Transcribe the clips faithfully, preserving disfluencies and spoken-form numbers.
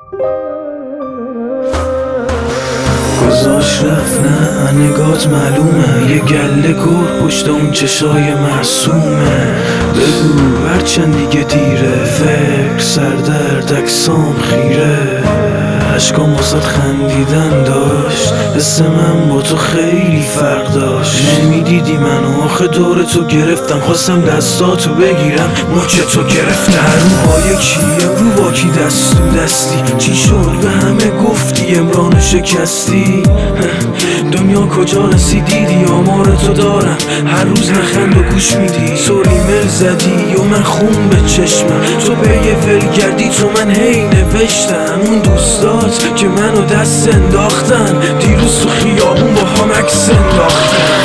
گذاشت رفت نه نگات معلومه، یه گله گر پشت اون چشای معصومه. بگو هرچند دیگه دیره، فکر سردرد اکسام خیره. عشقام واسد خندیدن داشت، حس من با تو خیلی فرق داشت. نمیدیدی منو آخه دور تو گرفتم، خواستم دستاتو بگیرم مچ تو گرفتم. روهای کیه رو با کی دست تو دستی، چی شد به همه گفتی امران شکستی؟ دنیا کجا رسیدی؟ دیامار تو دارم هر روز نخند و گوش میدی. تو ریمل زدی و من خون به چشمم، تو به یه ولگردی تو من هی نوشتم. اون دوستات که منو دست انداختن، دیروز تو خیابون با هم عکس انداختن.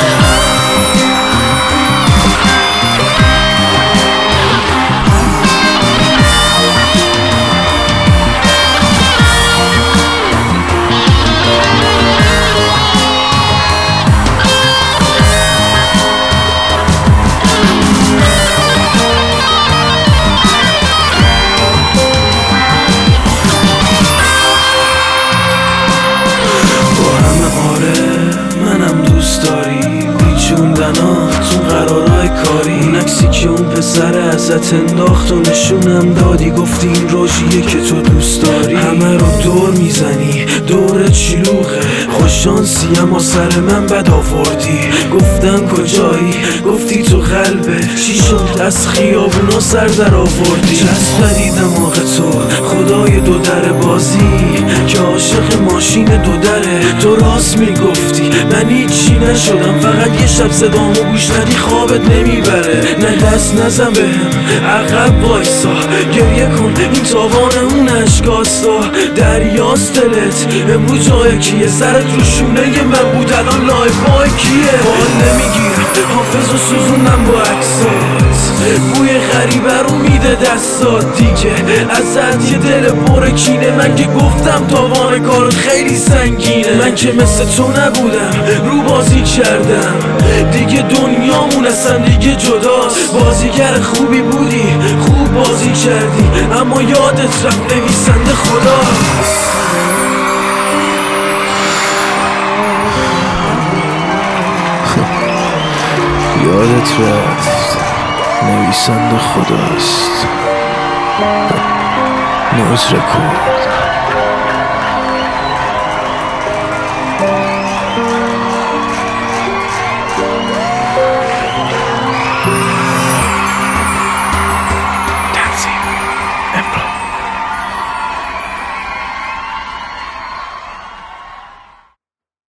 نکسی که اون پسر ازت انداخت و نشونم دادی، گفتی این راجیه که تو دوست داری. همه رو دور میزنی، دور چلوغه، خوششانسی اما سر من بد آوردی. گفتم کجایی؟ گفتی تو قلبه. چی شد از خیابونا سر در آوردی؟ چسبدی دماغ تو خدای دو در بازی که عاشق ماشین دو دره. تو راست میگفتی من هیچی نشدم، فقط یه شب صدامو گوش ندی خوابت نمیبره. نه دست نزن بهم عقب وایسا، گریه کن این تاوان اون عشقاستا. دریاست دلت امروز جای کیه؟ سرت رو شونه من بود الان لای پای کیه؟ حال نمیگیرم حافظ و سوزوندم با عکسات، بوی غریبه رو میده دستات دیگه. ازت یه دل پر کینه، من که گفتم تاوان کارت خیلی سنگینه. من که مثل تو نبودم رو بازی کردم دیگه، دنیامون اصلا دیگه جداست. بازیگر خوبی بودی خوب بازی کردی، اما یادت رفت نویسنده خداست. یادت رفت نویسنده خداست. نوز رکورد.